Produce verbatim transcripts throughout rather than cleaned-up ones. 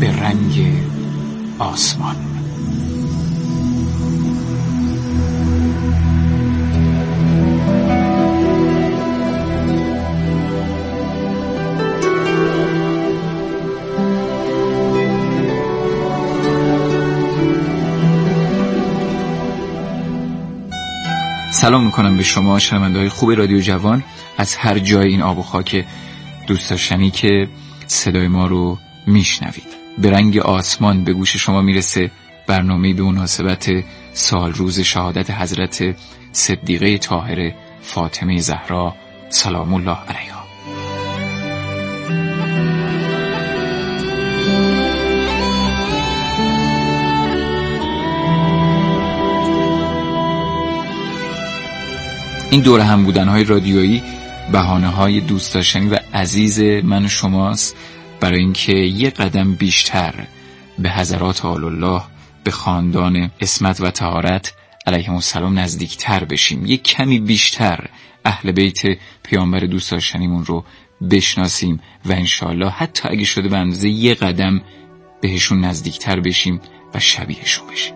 به رنگ آسمان. سلام میکنم به شما شنونده‌های خوب رادیو جوان از هر جای این آب و خاک دوست داشتنی که صدای ما رو میشنوید. به رنگ آسمان به گوش شما میرسه برنامه‌ای به مناسبت سال روز شهادت حضرت صدیقه طاهره فاطمه زهرا سلام الله علیها. این دور هم بودن‌های رادیویی بهانه‌های دوست داشتنی و عزیز من و شماست برای اینکه یه قدم بیشتر به حضرات آل الله، به خاندان عصمت و طهارت علیهم السلام نزدیکتر بشیم، یه کمی بیشتر اهل بیت پیامبر دوست داشتنیمون رو بشناسیم و انشالله حتی اگه شده به اندازه یه قدم بهشون نزدیکتر بشیم و شبیهشون بشیم.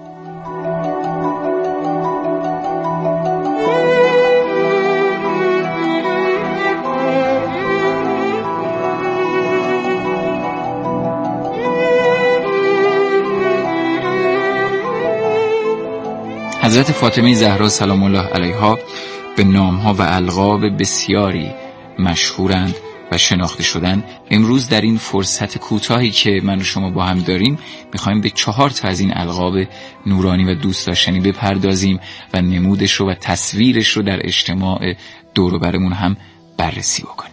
حضرت فاطمه زهرا سلام الله علیها به نامها و القاب بسیاری مشهورند و شناخته شدن. امروز در این فرصت کوتاهی که من و شما با هم داریم میخوایم به چهار تا از این القاب نورانی و دوست داشتنی بپردازیم و نمودش رو و تصویرش رو در اجتماع دور و برمون هم بررسی بکنیم.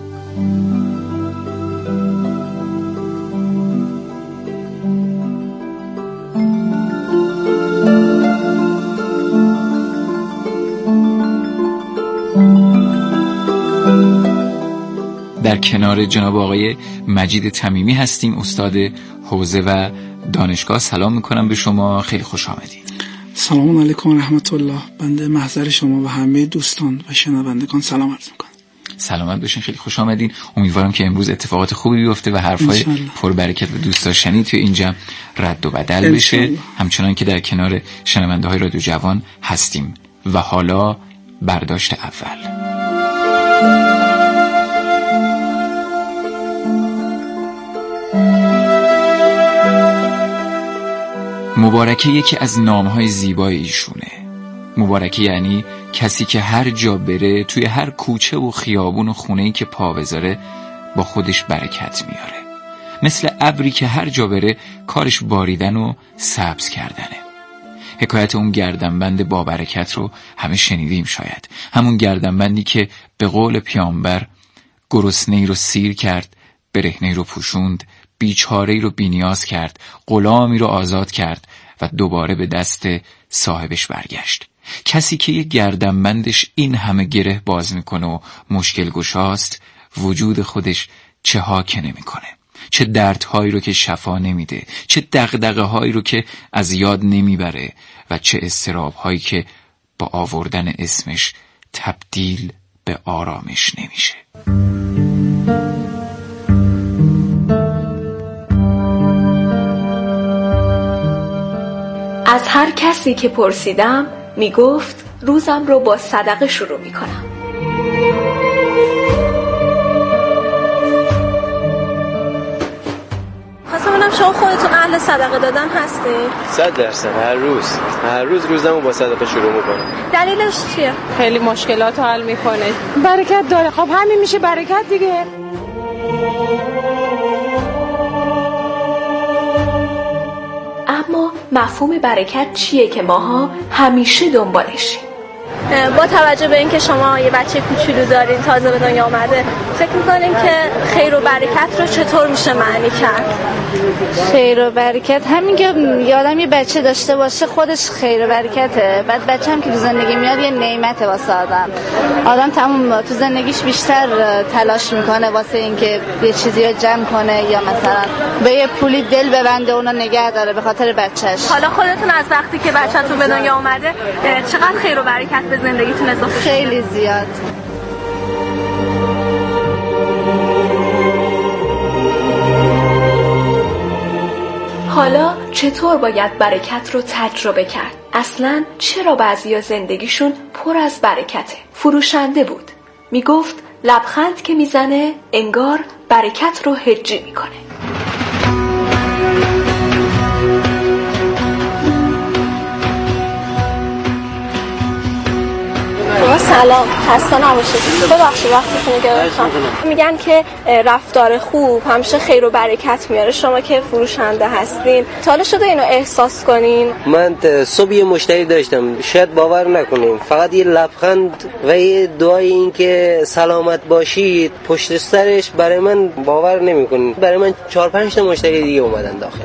در کنار جناب آقای مجید تمیمی هستیم، استاد حوزه و دانشگاه. سلام میکنم به شما، خیلی خوش آمدید. سلام علیکم و رحمت الله. بنده محضر شما و همه دوستان و شنوندگان سلام عرض میکنم. سلامت باشین، خیلی خوش آمدین. امیدوارم که امروز اتفاقات خوبی بیفته و حرفای پربرکت و دوست داشتنی توی این جمع رد و بدل بشه، همچنان که در کنار شنونده های رادیو جوان هستیم. و حالا برداشت اول. مبارکه یکی از نامهای زیبای ایشونه. مبارکه یعنی کسی که هر جا بره، توی هر کوچه و خیابون و خونه‌ای که پا بذاره با خودش برکت میاره. مثل ابری که هر جا بره کارش باریدن و سبز کردنه. حکایت اون گردنبند با برکت رو همه شنیدیم شاید. همون گردنبندی که به قول پیامبر گرسنه‌ای رو سیر کرد، برهنه‌ای رو پوشوند، بیچاره‌ای رو بی‌نیاز کرد، غلامی رو آزاد کرد و دوباره به دست صاحبش برگشت. کسی که یک گردنبندش این همه گره باز میکنه و مشکل گشاست، وجود خودش چه ها که نمیکنه، چه دردهایی رو که شفا نمیده، چه دغدغه‌هایی رو که از یاد نمیبره و چه اضطراب‌هایی که با آوردن اسمش تبدیل به آرامش نمیشه. از هر کسی که پرسیدم میگفت روزم رو با صدقه شروع میکنم. خواستم ببینم شما خودتون اهل صدقه دادن هستید؟ صد درصد هر روز هر روز روزمو با صدقه شروع میکنم. دلیلش چیه؟ خیلی مشکلات رو حل میکنه، برکت داره. خب همین میشه برکت دیگه. اما مفهوم برکت چیه که ماها همیشه دنبالشیم؟ با توجه به اینکه شما یه بچه کوچولو دارین تازه به دنیا اومده، فکر میکنین که خیر و برکت رو چطور میشه معنی کرد؟ خیر و برکت همین که یادم یه بچه داشته باشه خودش خیر و برکته. بعد بچه هم که تو زندگی میاد یه نعمته واسه آدم. آدم تمام تو زندگیش بیشتر تلاش میکنه واسه اینکه یه چیزی رو جمع کنه یا مثلا به یه پولی دل ببنده اونو نگه داره به خاطر بچهش. حالا خودتون از وقتی که بچه‌تون به دنیا اومده چقدر خیر و برکت به زندگیتون اضافه شده؟ خیلی زیاد. حالا چطور باید برکت رو تجربه کرد؟ اصلاً چرا بعضیا زندگیشون پر از برکته؟ فروشنده بود. میگفت لبخند که میزنه انگار برکت رو هجی میکنه. سلام، خسته نباشید. ببخشید وقتتون رو گرفتم. میگن که رفتار خوب همیشه خیر و برکت میاره. شما که فروشنده هستین تا حالا شده اینو احساس کنین؟ من صبح یه مشتری داشتم، شاید باور نکنین، فقط یه لبخند و یه دعای این که سلامت باشید پشت سرش برای من باور نمیکنین. برای من چهار پنج تا مشتری دیگه اومدن داخل.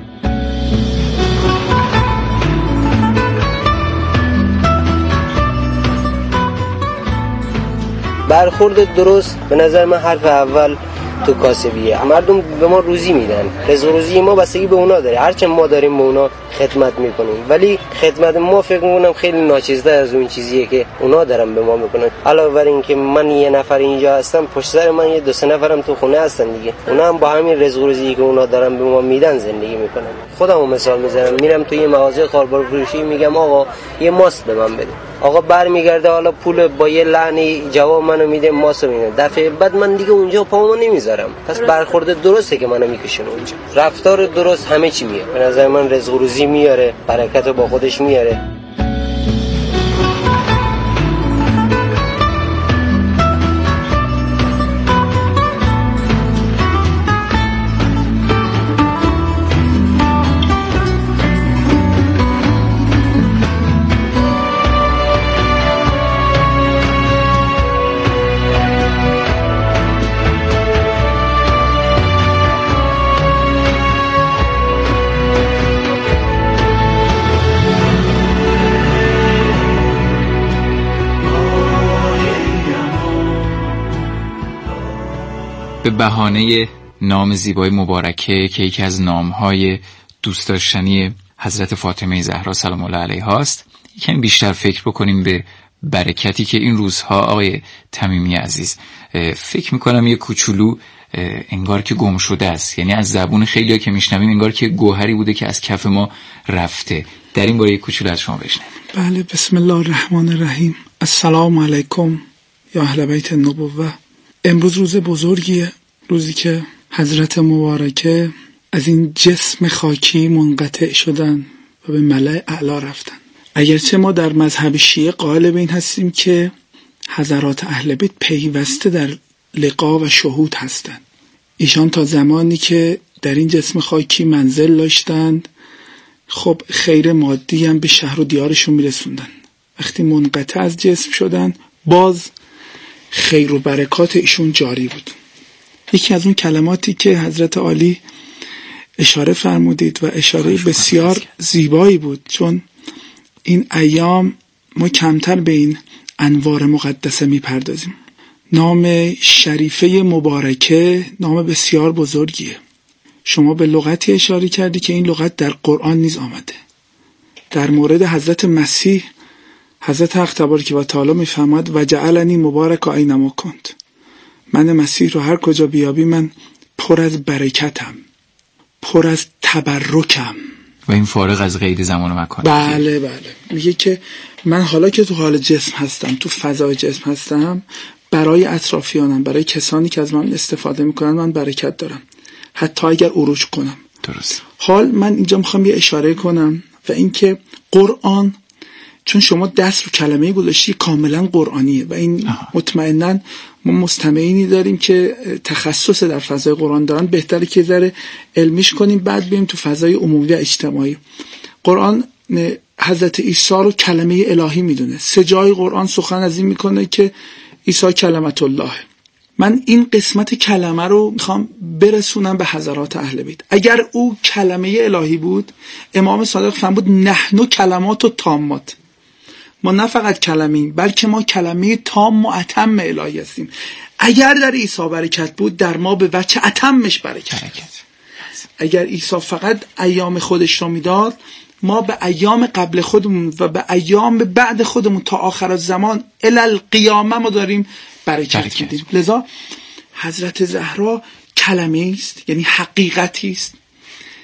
برخورد درست به نظر من حرف اول تو کاسبیه. مردم به ما روزی میدن، رزق روزی ما بستگی به اونا داره. هرچند ما داریم به اونا خدمت میکنیم، ولی خدمت ما فکر میکنم خیلی ناچیزتر از اون چیزیه که اونا دارن به ما میکنن. علاوه بر این که من یه نفر اینجا هستم، پشت سر من یه دو سه نفرم تو خونه هستن دیگه. اونا هم با همین رزق روزی که اونا دارن به ما میدن زندگی میکنن. خودمو مثال میزنم، میرم تو یه مغازه خالبار فروشی، میگم آقا یه ماست به من بده. آقا برمیگرده حالا پول با یه لعنی جواب منو میده، ماسو میده. دفعه بعد من دیگه اونجا پامو نمیذارم. پس برخورد درسته که منو میکشونه اونجا. رفتار درست همه چی میاره. به نظر من رزق روزی میاره، برکت با خودش میاره. به بهانه نام زیبای مبارکه که یکی از نامهای دوست داشتنی حضرت فاطمه زهرا سلام الله علیها است، یکم بیشتر فکر بکنیم به برکتی که این روزها آقای تمیمی عزیز فکر میکنم یه کوچولو انگار که گم شده است. یعنی از زبون خیلی‌ها که میشنویم انگار که گوهری بوده که از کف ما رفته. در این باره یه کوچولو از شما بشنویم. بله، بسم الله الرحمن الرحیم. السلام علیکم یا اهل بیت النبوه. امروز روز بزرگیه، روزی که حضرت مبارکه از این جسم خاکی منقطع شدن و به ملأ اعلا رفتن. اگرچه ما در مذهب شیعه قائل به این هستیم که حضرات اهل بیت پیوسته در لقا و شهود هستند. ایشان تا زمانی که در این جسم خاکی منزل داشتند، خب خیر مادی هم به شهر و دیارشون میرسوندن. وقتی منقطع از جسم شدن، باز خیر و برکات ایشون جاری بود. یکی از اون کلماتی که حضرت عالی اشاره فرمودید و اشاره بسیار زیبایی بود، چون این ایام ما کمتر به این انوار مقدسه میپردازیم. نام شریفه مبارکه نام بسیار بزرگیه. شما به لغتی اشاره کردی که این لغت در قرآن نیز آمده. در مورد حضرت مسیح حضرت حق تبارک و تعالی میفرماد و جعلنی مبارک اینما کنت. من مسیح رو هر کجا بیابی من پر از برکتم، پر از تبرکم. و این فارغ از قید زمان و مکان. بله بله. میگه که من حالا که تو حال جسم هستم، تو فضای جسم هستم، برای اطرافیانم، برای کسانی که از من استفاده میکنن من برکت دارم، حتی اگر عروج کنم. درست. حال من اینجا میخوام یه اشاره کنم و اینکه قرآن، چون شما دست رو کلمه گذاشتی، کاملا قرآنیه و این مطمئناً ما مستمعینی داریم که تخصص در فضای قرآن دارن، بهتره که ذره علمیش کنیم بعد بریم تو فضای عمومی و اجتماعی. قرآن حضرت عیسی رو کلمه الهی میدونه. سه جای قرآن سخن از این میکنه که عیسی کلمت الله. من این قسمت کلمه رو میخوام برسونم به حضرات اهل بیت. اگر او کلمه الهی بود، امام صادق فرمود نحنو کلمات و تامات، ما نه فقط کلمه‌ایم بلکه ما کلمه تام و اتم الهی هستیم. اگر در عیسی برکت بود، در ما به وجه اتمش برکت. برکت. اگر عیسی فقط ایام خودش رو میداد، ما به ایام قبل خودمون و به ایام بعد خودمون تا آخر الزمان الی القیامه ما داریم برکت, برکت. میدیم. لذا حضرت زهرا کلمه است، یعنی حقیقتی است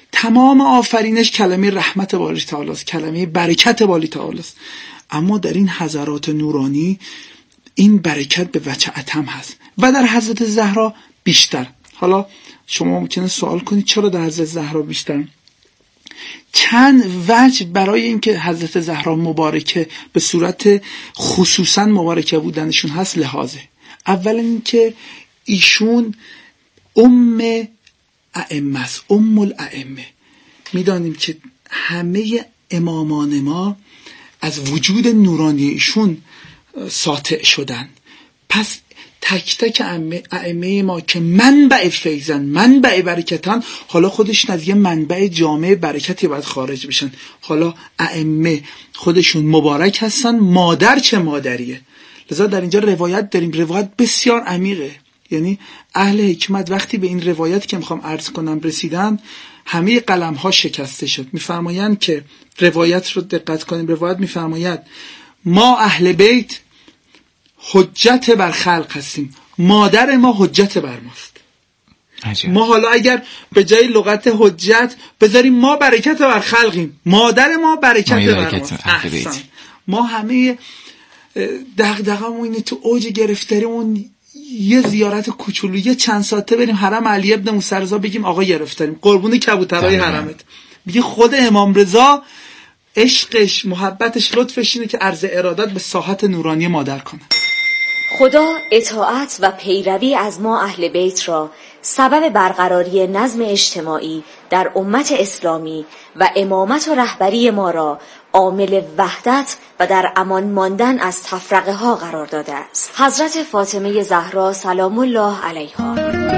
تمام آفرینش کلمه رحمت باری تعالی است، کلمه برکت باری تعالی است. اما در این حضرات نورانی این برکت به وجه اتم هست و در حضرت زهرا بیشتر. حالا شما ممکنه سوال کنید چرا در حضرت زهرا بیشتر؟ چند وجه برای اینکه حضرت زهرا مبارکه به صورت خصوصا مبارکه بودنشون هست لحاظه. اولا اینکه ایشون ام ائمه است، ام الائمه. میدانیم که همه امامان ما از وجود نورانی ایشون ساطع شدن. پس تک تک ائمه ما که منبع فیضن، منبع برکتن، حالا خودشون از یه منبع جامع برکتی باید خارج بشن. حالا ائمه خودشون مبارک هستن، مادر چه مادریه. لذا در اینجا روایت داریم، روایت بسیار عمیقه. یعنی اهل حکمت وقتی به این روایت که میخوام عرض کنم رسیدن، همه قلم ها شکسته شد. میفرمایند که روایت رو دقت کنیم، روایت میفرماید ما اهل بیت حجت بر خلق هستیم، مادر ما حجت بر ماست. عجب. ما حالا اگر به جای لغت حجت بذاریم ما برکت بر خلقیم، مادر ما برکت ما بر ماست. احسن. ما همه دغدغه‌مون اینه تو اوج گرفتاریمون یه زیارت کوچولو یه چند ساعته بریم حرم علی ابن موسی رضا بگیم آقا گرفتاریم، قربون کبوترای حرمت. بگی خود امام رضا عشقش، محبتش، لطفش اینه که عرض ارادت به ساحت نورانی مادر کنه. خدا اطاعت و پیروی از ما اهل بیت را سبب برقراری نظم اجتماعی در امت اسلامی و امامت و رهبری ما را عامل وحدت و در امان ماندن از تفرقه ها قرار داده است. حضرت فاطمه زهرا سلام الله علیها.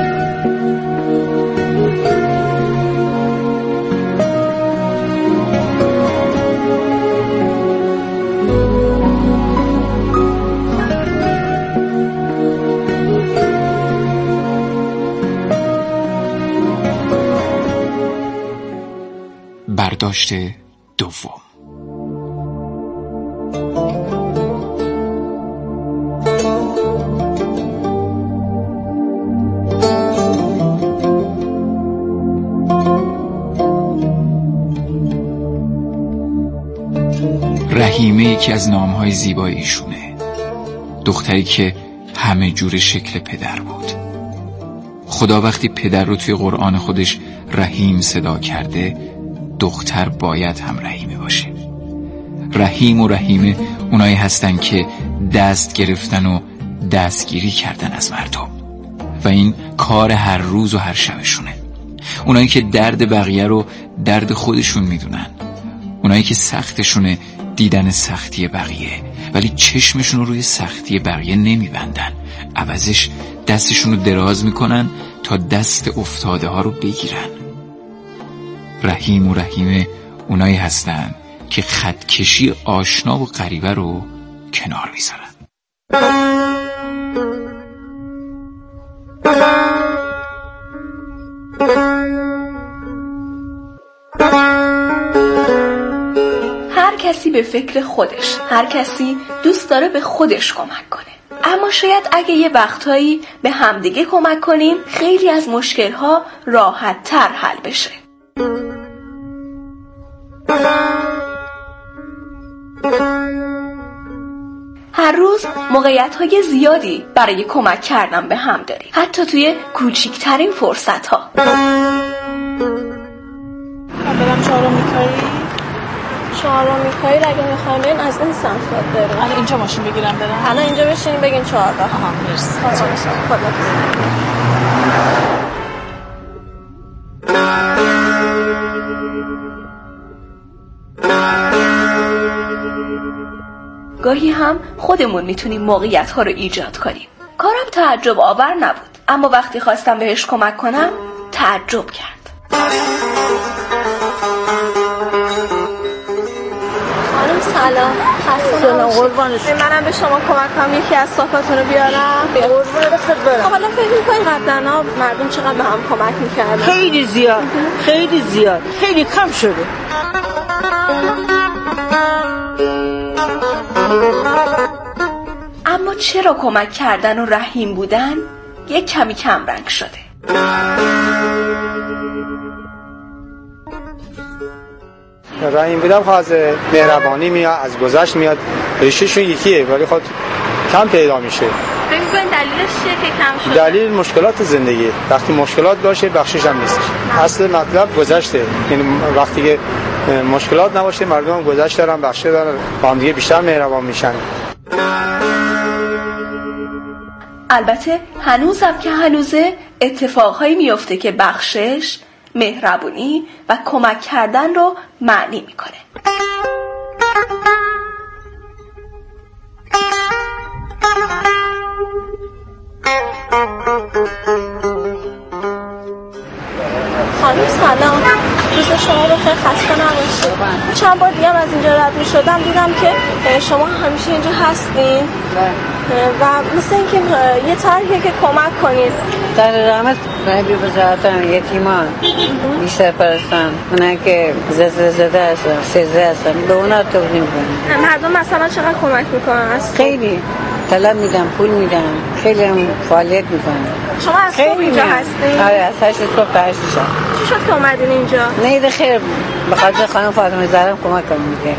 برداشت دوم. رحیمه یکی از نامهای زیبای ایشونه، دختری که همه جور شکل پدر بود. خدا وقتی پدر رو توی قرآن خودش رحیم صدا کرده، دختر باید هم رحیمه باشه. رحیم و رحیمه اونایی هستن که دست گرفتن و دستگیری کردن از مردم و این کار هر روز و هر شبشونه. اونایی که درد بقیه رو درد خودشون میدونن، اونایی که سختشونه دیدن سختی بقیه ولی چشمشون رو روی سختی بقیه نمیبندن، عوضش دستشون رو دراز میکنن تا دست افتاده ها رو بگیرن. رحیم و رحیمه اونایی هستن که خطکشی آشنا و غریبه رو کنار میذارن. هر کسی به فکر خودش، هر کسی دوست داره به خودش کمک کنه. اما شاید اگه یه وقتایی به همدیگه کمک کنیم خیلی از مشکل‌ها راحت تر حل بشه. هر روز موقعیت‌های زیادی برای کمک کردن به هم داریم، حتی توی کوچکترین فرصت‌ها. برم چهارم میکایی؟ چهارم میکایی اگه میخواین از این سمت باید بریم. الان اینجا ماشین بگیرم برم؟ الان اینجا بشینیم بگین چهارده. آها مرسی. خدا گاهی هم خودمون میتونیم موقعیت ها رو ایجاد کنیم. کارم تعجب آور نبود، اما وقتی خواستم بهش کمک کنم تعجب کرد. خانم سلام. سلام قربانش. منم به شما کمک کنم یکی از صافاتون رو بیارم. قربان بخیر برم. حالا فکر می‌کنید قبلا مردم چقدر به هم کمک می‌کردن؟ خیلی زیاد، خیلی زیاد، خیلی کم شده. اما چرا کمک کردن و رحیم بودن یک کمی کم رنگ شده؟ رحیم بودم خواهد مهربانی میاد، از گذشت میاد، ریشهشون یکیه ولی خود کم پیدا میشه. فکر می‌کنید دلیلش چیه که کم شده؟ دلیل مشکلات زندگی. وقتی مشکلات باشه بخشش هم نیست. اصل مطلب گذشته. یعنی وقتی که مشکلات نباشه مردم گذشت دارن، بخشه دارن، با هم دیگه بیشتر مهربان میشن. البته هنوزم که هنوزه اتفاقهایی میفته که بخشش، مهربونی و کمک کردن رو معنی میکنه. خانم سلام، روز شما بخیر، خسته نباشید. چند بار دیگه از اینجا رد می شدم دیدم که شما همیشه اینجا هستین و مثل این که یه طرحیه که کمک کنید. در رحمت رهبی وزارتان یتیمان بیشتر پرستان، اونایی که زلزله زده هستن، سیزده هستن، به اونا توضیح میکنن. مردم مثلا چقدر کمک میکنن؟ خیلی طلب میدن، پول میدن، خیلی هم فعالیت میکنن. شما از صبح اینجا هستین؟ آره، از هشت صبح تا هشت شب. چی شد که اومدین اینجا؟ نه خیر، به خاطر خانم فاطمه زهرا کمک کنم میگه.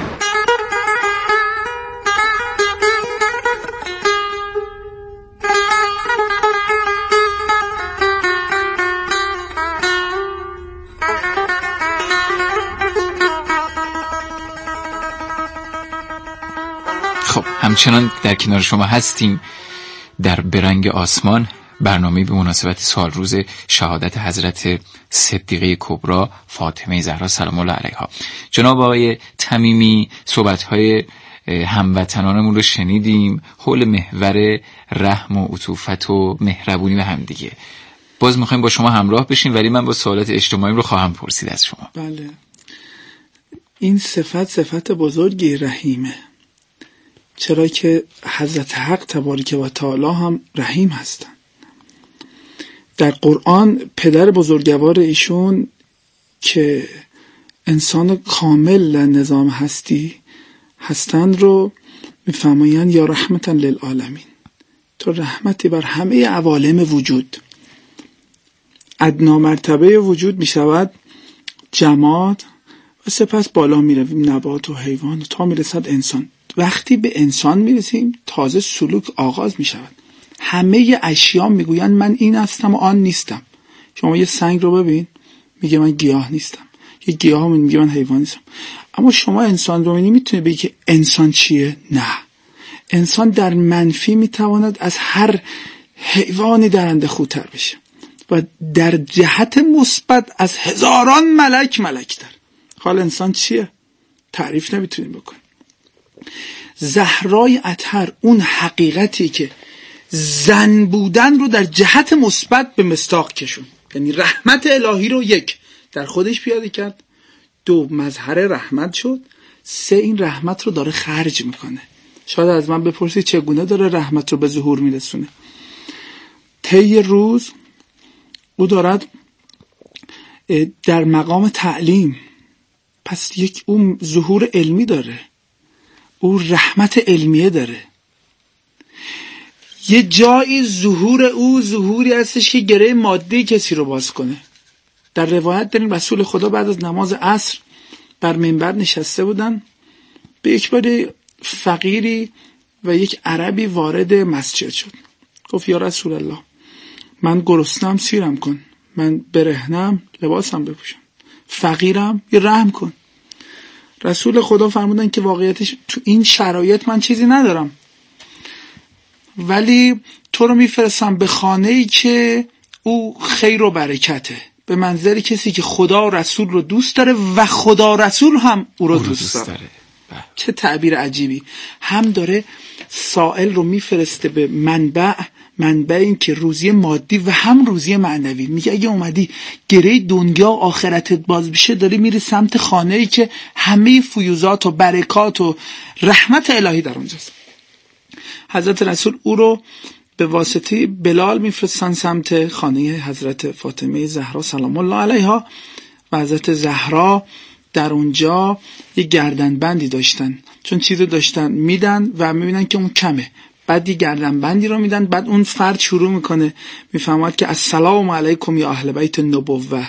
خب همچنان در کنار شما هستیم در برنگ آسمان، برنامه به مناسبت سال روز شهادت حضرت صدیقه کبری فاطمه زهرا سلام الله علیها. جناب آقای تمیمی صحبت‌های هموطنانمون رو شنیدیم حول محور رحم و عطوفت و مهربونی به هم دیگه. باز می‌خوایم با شما همراه بشیم ولی من با سوالات اجتماعی رو خواهم پرسید از شما. بله، این صفت صفت بزرگی رحیمه، چرا که حضرت حق تبارک و تعالی هم رحیم هستن. در قرآن پدر بزرگوار ایشون که انسان کامل در نظام هستی هستند رو میفرمایند یا رحمتا للعالمین، تو رحمتی بر همه عوالم وجود. ادنا مرتبه وجود میشود جماد و سپس بالا میرویم نبات و حیوان تا میرسد انسان. وقتی به انسان میرسیم تازه سلوک آغاز میشود. همه اشیا میگویند من این هستم و آن نیستم. شما یه سنگ رو ببین میگه من گیاه نیستم، یه گیاه میگه من حیوان نیستم. اما شما انسان رو میبینی میتونه بگی که انسان چیه؟ نه، انسان در منفی میتواند از هر حیوانی درنده خوتر بشه و در جهت مثبت از هزاران ملک ملکتر. حال انسان چیه؟ تعریف نمیتونیم بکنیم. زهرای اطهر اون حقیقتی که زن بودن رو در جهت مثبت به مصداق کشون، یعنی رحمت الهی رو یک در خودش پیاده کرد، دو مظهر رحمت شد، سه این رحمت رو داره خرج میکنه. شاید از من بپرسید چگونه داره رحمت رو به ظهور میرسونه. طی روز او دارد در مقام تعلیم، پس یک اون ظهور علمی داره، او رحمت علمیه داره. یه جایی ظهور او ظهوری هستش که گره مادی کسی رو باز کنه. در روایت داریم رسول خدا بعد از نماز عصر بر منبر نشسته بودن، به یک بار فقیری و یک عربی وارد مسجد شد. گفت یا رسول الله، من گرسنه‌ام سیرم کن، من برهنه‌ام لباسم بپوشم، فقیرم یه رحم کن. رسول خدا فرمودن که واقعیتش تو این شرایط من چیزی ندارم، ولی تو رو میفرستم به خانه‌ای که او خیر و برکته، به منظر کسی که خدا و رسول رو دوست داره و خدا و رسول هم او رو, او رو دوست, دوست داره, داره. چه تعبیر عجیبی. هم داره سائل رو میفرسته به منبع، منبع این که روزی مادی و هم روزی معنوی. میگه اگه اومدی گره دنیا و آخرتت باز بشه، داری میری سمت خانه‌ای که همه فیوزات و برکات و رحمت الهی در اونجاست. حضرت رسول او رو به واسطه بلال میفرستن سمت خانه حضرت فاطمه زهرا سلام الله علیها و حضرت زهرا در اونجا یه گردنبندی داشتن، چون چیزی داشتن میدن و میبینن که اون کمه، بعد یه گردنبندی رو میدن، بعد اون فرد شروع میکنه میفهمد که السلام علیکم یا اهل بیت النبوه،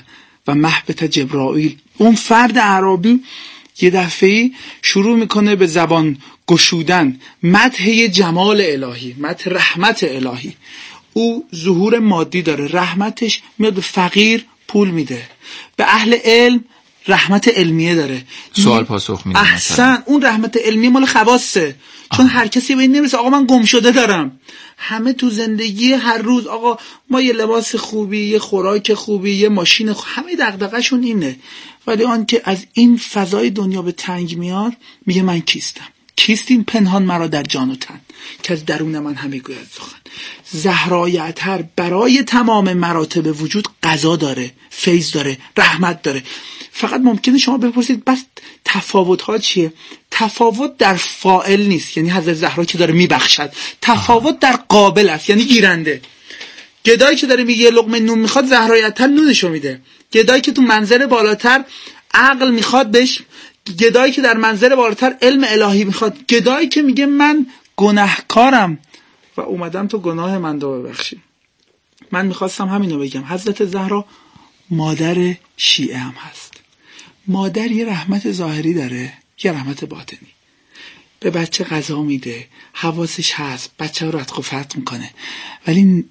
و مهبط جبرائیل. اون فرد اعرابی یه دفعی شروع میکنه به زبان گشودن، مدح جمال الهی، مدح رحمت الهی. او ظهور مادی داره، رحمتش میاد به فقیر پول میده، به اهل علم رحمت علمیه داره، سوال پاسخ میده. احسن، اون رحمت علمیه مال خواصه، چون هر کسی به این نمیرسه آقا من گم شده دارم. همه تو زندگی هر روز آقا ما یه لباس خوبی، یه خوراک خوبی، یه ماشین خوب، همه دغدغه‌شون اینه. ولی آن که از این فضای دنیا به تنگ میاد میگه من کیستم؟ کیست این پنهان مرا در جان و تن که از درون من همه گوید سخن. زهرای اطهر برای تمام مراتب وجود قضا داره، فیض داره، رحمت داره. فقط ممکنه شما بپرسید بس تفاوت ها چیه؟ تفاوت در فاعل نیست، یعنی حضرت زهرا که داره میبخشد. تفاوت در قابل است، یعنی گیرنده. گدایی که داره میگه لقمه نون میخواد، زهرای اطهر نونشو میده. گدایی که تو منزل بالاتر عقل میخواد بهش، گدایی که در منزل بالاتر علم الهی میخواد، گدایی که میگه من گناهکارم و اومدم تو گناه من رو ببخشی. من میخواستم همینو بگم، حضرت زهرا مادر شیعه هم هست. مادر یه رحمت ظاهری داره، یه رحمت باطنی. به بچه غذا میده، حواسش هست، بچه رو رتق و فتق میکنه، ولی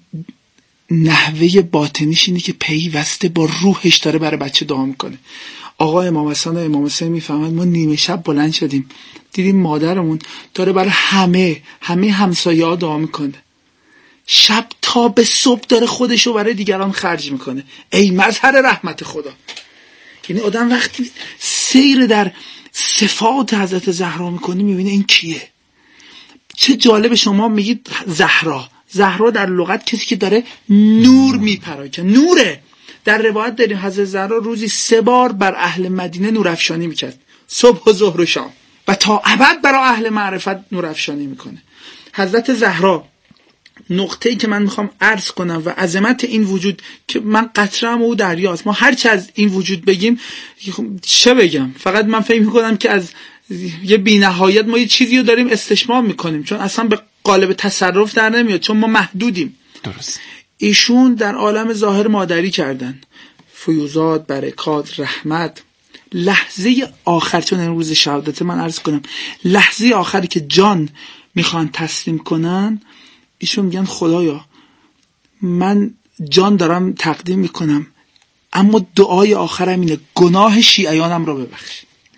نحوه باطنیش اینه که پیوسته با روحش داره برای بچه دعا میکنه. آقا امام حسن و امام حسین میفهمند ما نیمه شب بلند شدیم دیدیم مادرمون داره برای همه همه همسایه ها دعا میکنه، شب تا به صبح داره خودشو برای دیگران خرج میکنه. ای مظهر رحمت خدا. یعنی آدم وقتی سیر در صفات حضرت زهرا میکنی میبینه این کیه. چه جالب شما میگید زهرا. زهرا در لغت کسی که داره نور میپراکنه، نوره. در روایت داریم حضرت زهرا روزی سه بار بر اهل مدینه نورافشانی میکرد، صبح و ظهر و شام، و تا ابد برای اهل معرفت نورافشانی میکنه. حضرت زهرا نقطه‌ای که من میخوام عرض کنم و عظمت این وجود که من قطره‌ام او دریاست. ما هرچه از این وجود بگیم چه بگم، فقط من فکر میکنم که از یه بی‌نهایت ما یه چیزی رو داریم استشمام میکنیم، چون اصلا به قالب تصرف در نمیاد، چون ما محدودیم. درست. ایشون در عالم ظاهر مادری کردن، فیوزات، برکات، رحمت. لحظه آخر، چون این روز شهادت من عرض کنم، لحظه آخری که جان میخوان تسلیم کنن، ایشون میگن خدایا من جان دارم تقدیم میکنم، اما دعای آخرم اینه گناه شیعیانم رو ببخش.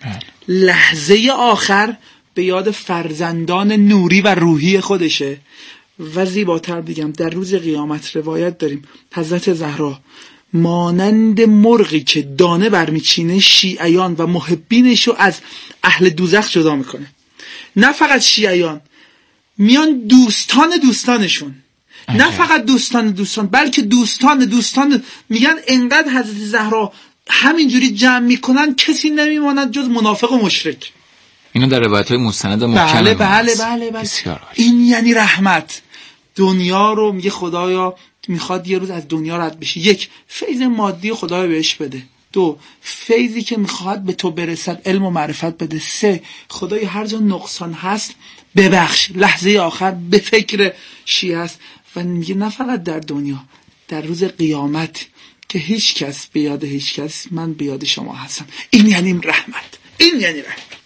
لحظه آخر به یاد فرزندان نوری و روحی خودشه. و زیباتر بگم در روز قیامت روایت داریم حضرت زهرا مانند مرغی که دانه برمیچینه شیعیان و محبینشو از اهل دوزخ جدا میکنه. نه فقط شیعیان، میان دوستان دوستانشون، نه فقط دوستان دوستان بلکه دوستان دوستان. میگن انقدر حضرت زهرا همینجوری جمع میکنن کسی نمیماند جز منافق و مشرک. اینو در روایت‌های مستند محکم. بله بله بله بله. این یعنی رحمت. دنیا رو میگه خدایا میخواد یه روز از دنیا رد بشی. یک، فیض مادی خدایا بهش بده. دو، فیضی که میخواد به تو برسد علم و معرفت بده. سه، خدایا هر جا نقصان هست ببخش. لحظه آخر به فکر شیعه است و میگه نه فقط در دنیا، در روز قیامت که هیچ کس به یاد هیچ کس، من به یاد شما هستم. این یعنی رحمت. این یعنی رحمت.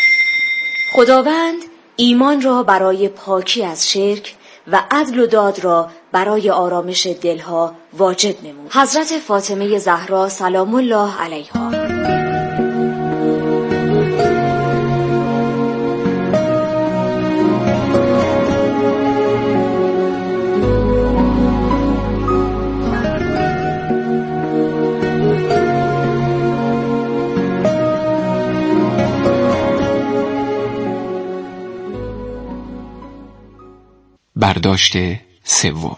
خداوند ایمان را برای پاکی از شرک و عدل و داد را برای آرامش دلها واجب نمود. حضرت فاطمه زهرا سلام الله علیها. برداشت سوم.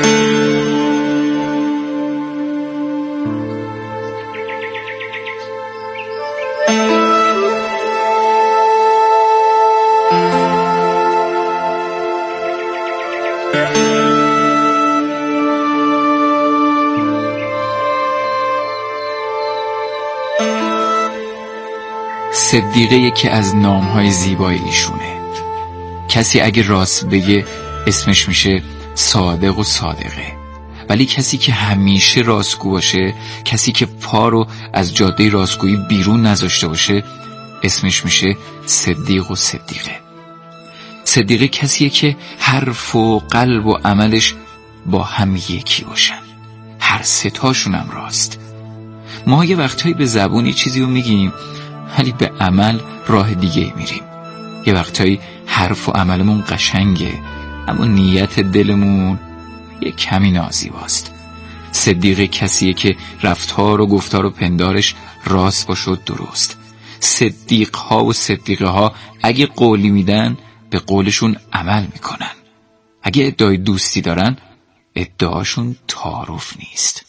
صدیقه یکی از نامهای زیبای ایشونه. کسی اگه راست بگه اسمش میشه صادق و صادقه ولی کسی که همیشه راستگو باشه، کسی که پا رو از جاده راستگویی بیرون نذاشته باشه، اسمش میشه صدیق و صدیقه. صدیقه کسیه که حرف و قلب و عملش با هم یکی باشن، هر ستاشون هم راست. ما یه وقتایی به زبونی چیزی رو میگیم ولی به عمل راه دیگه میریم. یه وقتایی حرف و عملمون قشنگه اما نیت دلمون یه کمی نازیباست. صدیقه کسیه که رفتار و گفتار و پندارش راست باشه و درست. صدیق ها و صدیقه ها اگه قولی میدن به قولشون عمل میکنن. اگه ادعای دوستی دارن ادعاشون تعارف نیست.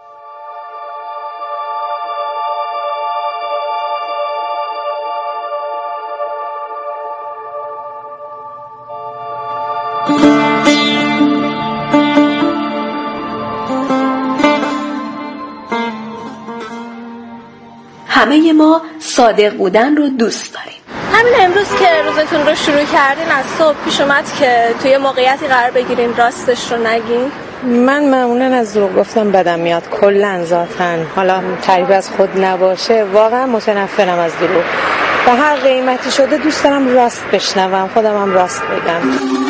همه ما صادق بودن رو دوست داریم. همین امروز که روزتون رو شروع کردین از صبح پیش اومد که توی موقعیتی قرار بگیرین راستش رو نگین؟ من معمولا از دروغ گفتم بدم میاد کلا ذاتاً، حالا تعریف از خود نباشه، واقعا متنفرم از دروغ. به هر قیمتی شده دوست دارم راست بشنوم، خودم هم راست بگم.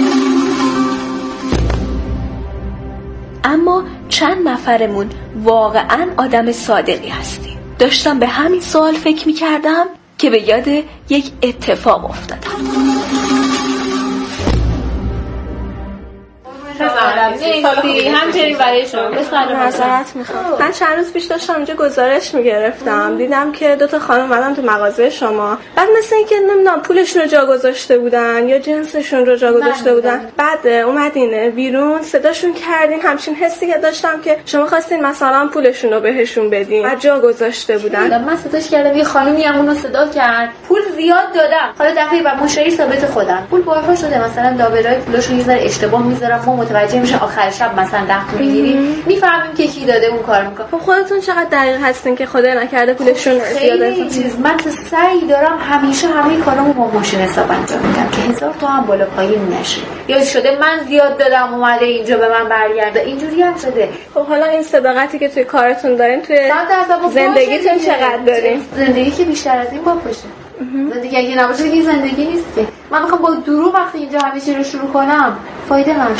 اما چند نفرمون واقعا آدم صادقی هستیم؟ داشتم به همین سوال فکر می‌کردم که به یاد یک اتفاق افتادم. نیستی همچنین برای شما معذرت میخوام. من چند روز پیش داشتم اونجا گزارش میگرفتم، دیدم که دو تا خانم اومدن تو مغازه شما، بعد مثل اینکه نمیدونم پولشون رو جا گذاشته بودن یا جنسشون رو جا گذاشته بودن. بعد اومدین بیرون صداشون کردین، همچین حسی که داشتم که شما خواستین مثلا پولشون رو بهشون بدین و جا گذاشته بودن. من صداش کردم، یه خانومی هم اونو صدا کرد، پول زیاد دادم، حالا دفعه بعد مشتری ثابت خودم پول بارها شده مثلا داورای پولاشو یه ذره اشتباه میذارم، ما متوجه میشه آخر شب مثلا ده تومن میگیریم، میفهمیم که کی داده اون کار میکنه. خب خودتون چقدر دقیق هستین که خدا نکرده پولشون زیاده چیز. من سعی دارم همیشه همه کارامو با ماشین حساب انجام میدم که هزار تا هم بالا پایین نشه. یا شده من زیاد دادم اومده اینجا به من برگرده، اینجوری هم شده. خب حالا این صداقتی که توی کارتون دارین توی زندگیتون چقدر دارین؟ زندگی که بیشتر از این باشه. زندگی اگه نباشه دیگه زندگی نیست که. من میخوام با دروغ وقتی اینجا همه چی رو شروع کنم فایده نداره.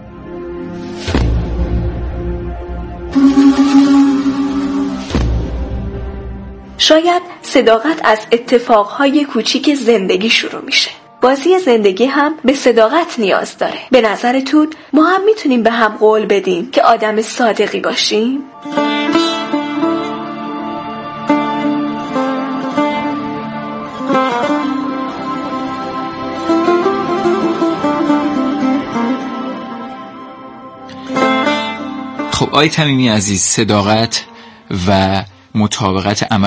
شاید صداقت از اتفاقهای کوچیک زندگی شروع میشه. بازی زندگی هم به صداقت نیاز داره. به نظرتون ما هم میتونیم به هم قول بدیم که آدم صادقی باشیم؟ خب آی تمیمی عزیز، صداقت و مطابقت عمل